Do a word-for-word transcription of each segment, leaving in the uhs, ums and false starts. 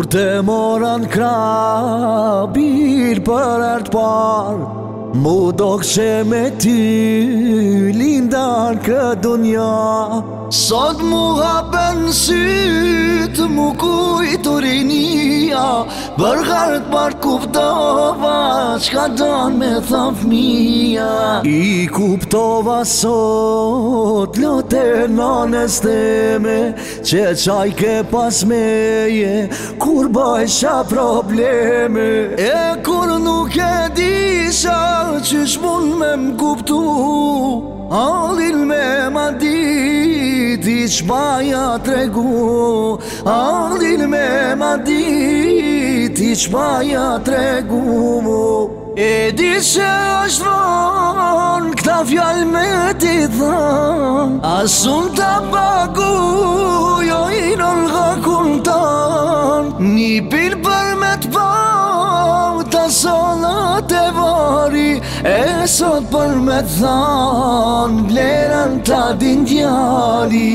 te moran krah bir për ert par, mu dokse me ty lindar këtë dunja. Sot mu hapen syt, mu kujtu rinia, për hartë part kuptova çka don me tha fmija. I kuptova sot lote nanes teme, që qaj ke pas meje kur bajsha probleme. E kur nuk e disha qysh mun me m'kuptu, allin me ma dit i qmaja tregu, allin me ma dit i qmaja tregu. E di që është vonë këta fjall me ti than, asun ta pagu jo i non nga kuntan. Një pil për me t'pau ta solat e vari, e sot për me t'than vlerën ta din djali.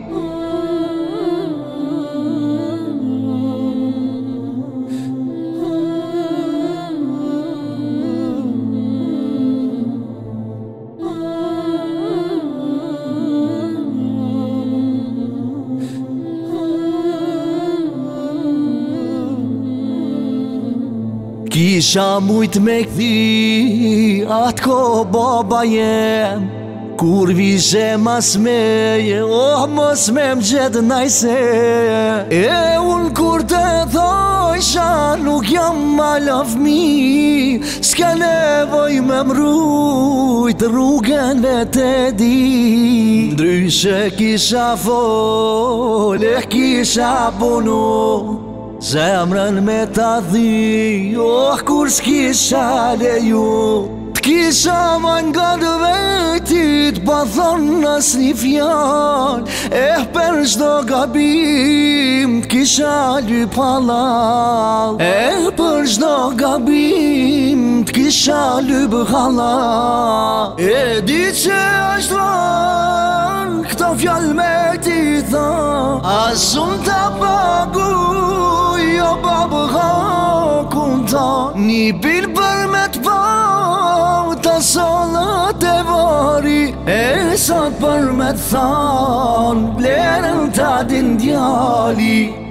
Kisha mujt me kthi atë ko baba jem, kur vishe mas meje, oh mos me m'gjet najse. E unë kur te thojsha nuk jam mala fmi, s'ka nevoj me mrujt rrugën vete di. Ndryshe kisha fole, kisha punu, zemrën me ta dhi, oh kur s'kisha leju. T'kisha ma nga dë vetit, pa thonë as një fjall, eh për shdo gabim t'kisha lyp halal. Eh për shdo gabim t'kisha lyp halal. E di që është van këto fjall me ti tha, asun ta pagu jo babë ha kunta. Një pil për me t'pau ta solat e vari, e sot për me t'than vlerën ta din djali.